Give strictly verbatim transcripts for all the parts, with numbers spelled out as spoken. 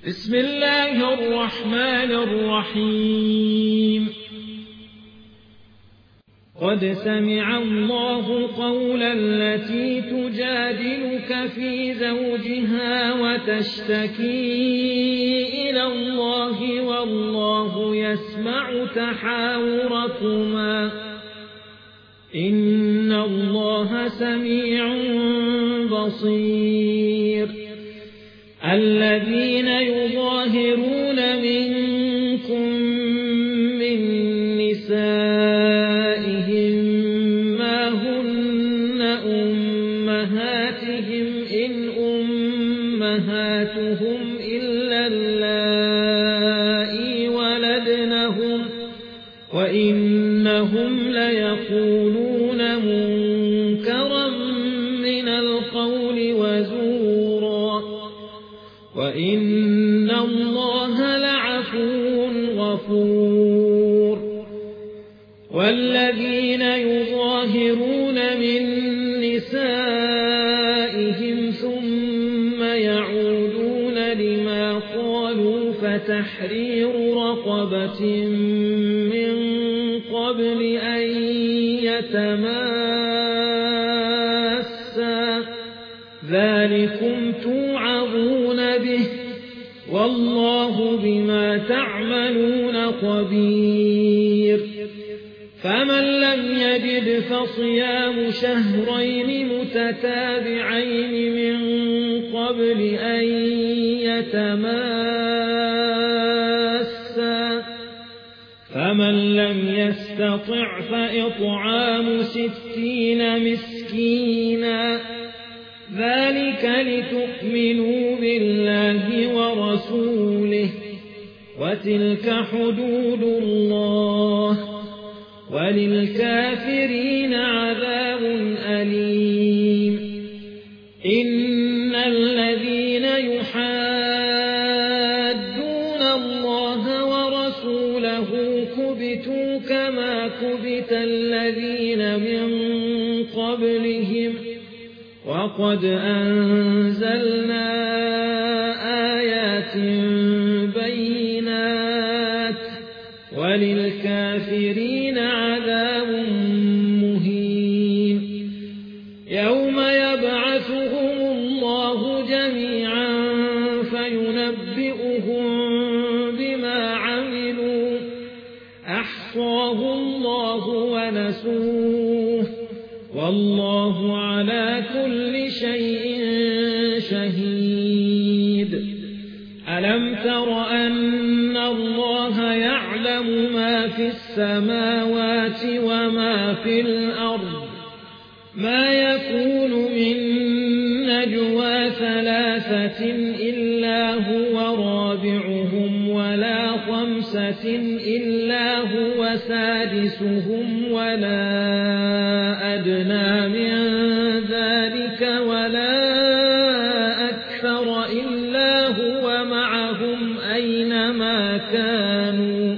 بسم الله الرحمن الرحيم قد سمع الله قول التي تجادلك في زوجها وتشتكي إلى الله والله يسمع تحاوركما إن الله سميع بصير الذين يظاهرون منكم من نسائهم ما هن أمهاتهم إن أمهاتهم إلا اللائي ولدنهم وإنهم ليقولون منكرا من القول وزورا وإن الله لعفو غفور والذين يظاهرون من نسائهم ثم يعودون لما قالوا فتحرير رقبة من قبل أن يتماسا ذلكم توعظون به والله بما تعملون خبير فمن لم يجد فصيام شهرين متتابعين من قبل أن يتماسا فمن لم يستطع فإطعام ستين مسكينا ذلك لتؤمنوا بالله ورسوله وتلك حدود الله وللكافرين عذاب أليم إن الذين يحادون الله ورسوله كبتوا كما كبت الذين من قبلهم وقد أنزلنا آيات بينات وللكافرين عذاب مهين يوم يبعثهم الله جميعا فينبئهم بما عملوا أحصاه الله ونسوه والله على كل شيء شهيد ألم تر أن الله يعلم ما في السماوات وما في الأرض ما يكون من نجوى ثلاثة إلا هو رابعهم ولا خمسة إلا هو سادسهم ولا أدنى من ذلك ولا أكثر إلا هو معهم أينما كانوا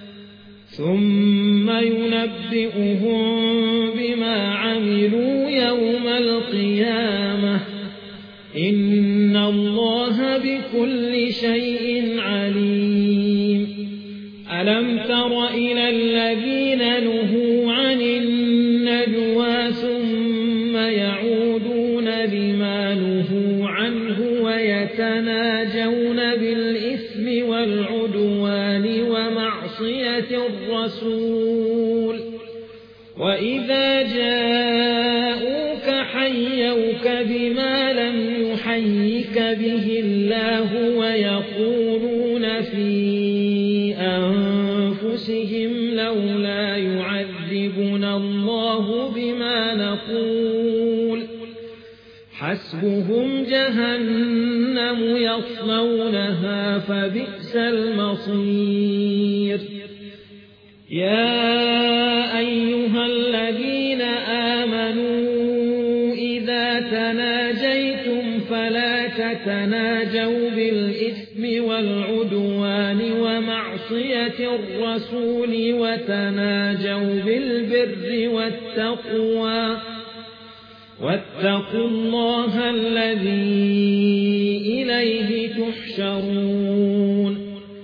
ثم ينبئهم بما عملوا يوم القيامة إن الله بكل شيء عليم ألم تر إلى الذين نهوا عن النجوى ثم يعودون لما نهوا عنه ويتناجون بالإثم والعدوان ومعصية الرسول وإذا جاءوك حيوك بما لم يحيك به الله ويقولون في أنفسهم لولا يعذبنا الله بما نقول حسبهم جهنم يصلونها فبئس المصير يا أيها الذين آمنوا إذا تناجيتم فلا تتناجوا بالإثم والعدوان ومعصية الرسول وتناجوا بالبر والتقوى واتقوا الله الذي إليه تحشرون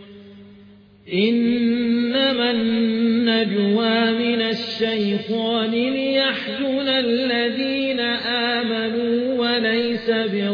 إنما النجوى من الشيطان ليحزن الذين آمنوا وليس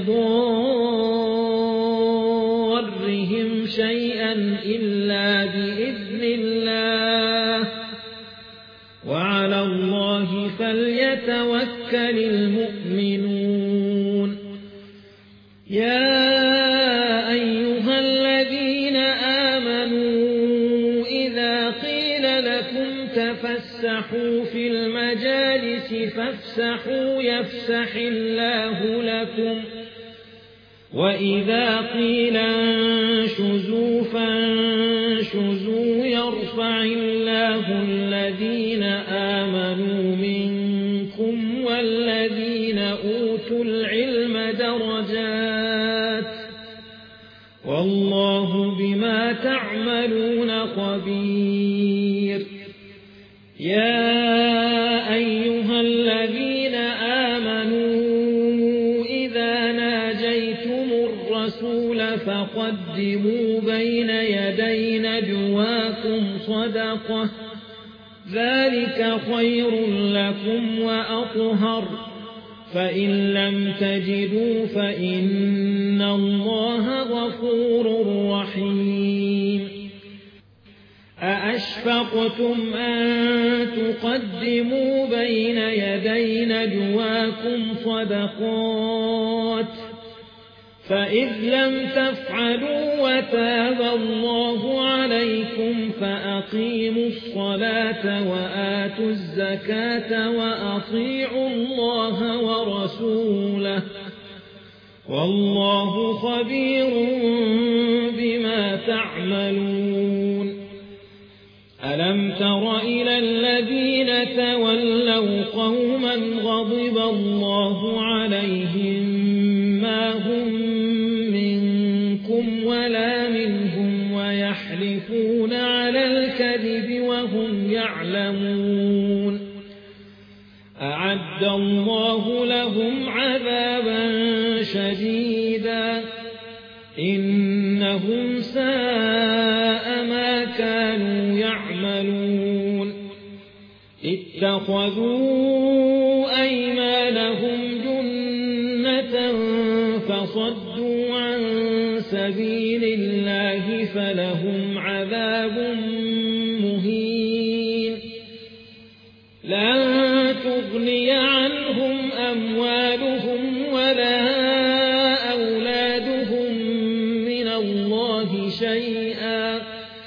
بضارهم شيئا إلا بإذن الله وعلى الله فليتوكل المؤمنون يا أيها الذين آمنوا إذا قيل لكم تفسحوا في المجالس فافسحوا يفسح الله لكم وإذا قيل انشزوا فانشزوا يرفع الله الذين آمنوا منكم والذين أوتوا العلم درجات والله بما تعملون خبير يا أيها الذين آمنوا إذا ناجيتم الرسول فقدموا بين يدي نجواكم صدقة ذلك خير لكم وأطهر فإن لم تجدوا فإن الله غفور رحيم أأشفقتم أن تقدموا بين يدي نجواكم صدقات فإذ لم تفعلوا وتاب الله عليكم فأقيموا الصلاة وآتوا الزكاة وأطيعوا الله ورسوله والله خبير بما تعملون ألم تر إلى الذين تولوا قوما غضب الله عليهم ما هم منكم ولا منهم ويحلفون على الكذب وهم يعلمون أعد الله لهم عذابا شديدا إنهم ساء ما كانوا يعملون اتخذوا أيمانهم جنة فصدوا عن سبيل الله فلهم عذاب مهين لا تغني عنهم أموالهم ولا أولادهم من الله شيئا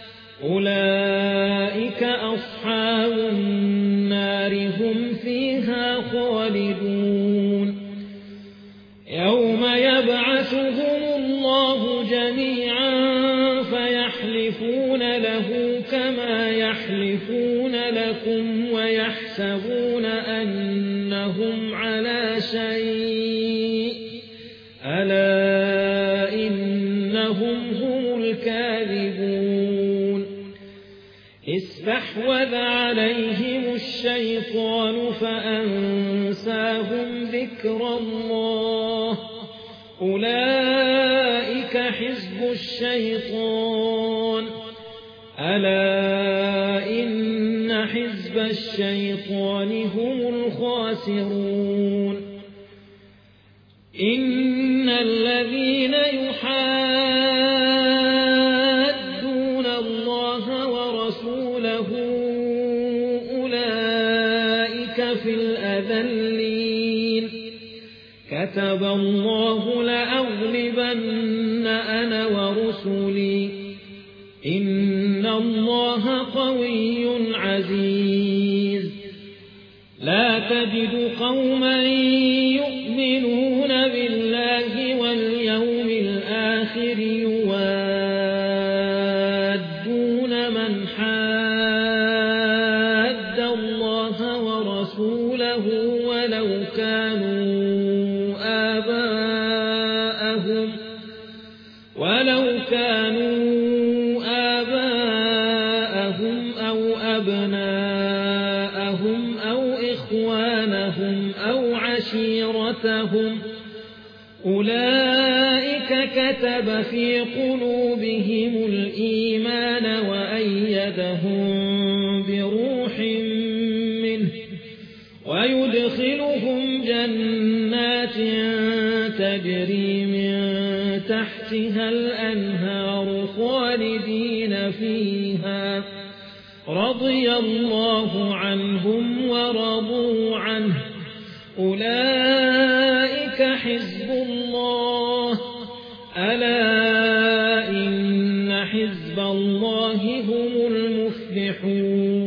أولئك أصحاب النار هم فيها خالدون يوم يبعثهم الله جميعا فيحلفون له كما يحلفون لكم ويحسبون أنهم على شيء ألا إنهم هم الكاذبون استحوذ عليهم الشيطان فأنساهم ذكر الله أولئك حزب الشيطان ألا إن حزب الشيطان هم الخاسرون إن الذين يحادون الله ورسوله أولئك في الأذلين كتب الله لأغلبن أنا ورسلي إن الله قوي عزيز لا تجد قوما يؤمنون بالله واليوم الآخر يوادون من حاد الله ورسوله ولو كانوا آباءهم ولو كانوا آباءهم أو أبناءهم أو إخوانهم أو عشيرتهم وألف في قلوبهم الإيمان وأيدهم بروح منه ويدخلهم جنات تجري من تحتها الأنهار خالدين فيها رضي الله عنهم ورضوا عنه أولئك حزب الله ألا إن حزب الله هم المفلحون